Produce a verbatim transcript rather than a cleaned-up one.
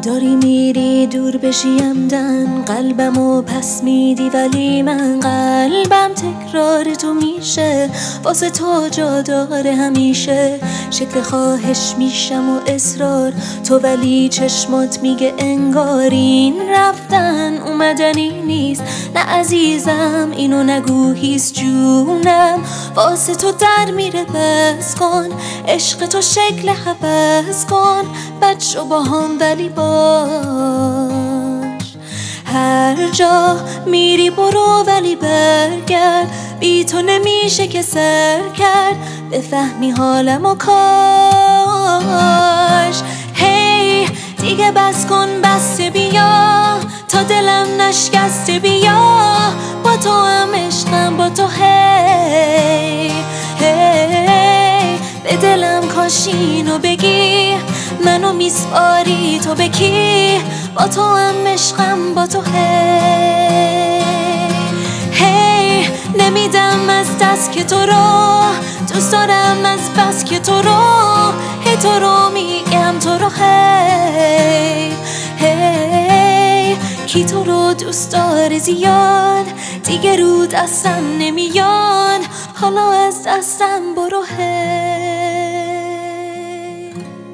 داری میری دور بشی عمدن، قلبمو پس میدی ولی من قلبم تکرار تو میشه، واسه تو جا داره همیشه. شکل خواهش میشم و اصرار تو، ولی چشمات میگه انگار این رفتن اومدنی نیست. نه عزیزم اینو نگو هیست جونم، واسه تو در میره بس کن، عشق تو شکل حبس کن، بد شو با هم ولی باش. هر جا میری برو ولی برگرد، بی تو نمیشه که سر کرد، بفهمی حالمو کاش. هی دیگه بس کن بسته بیا، تا دلم نشکسته بیا، با تو هم عشقم با تو. هی هی به دلم کاش اینو بگی، منو میسپاری تو به کی، با تو هم عشقم با تو. هی هی نمیدم از دست که تو رو دوست دارم، از بس که تو رو هی تو رو میگم تو رو. هی هی کی تو رو دوست داره زیاد، دیگه رو دستم نمیاد، حالا از دستم برو. هی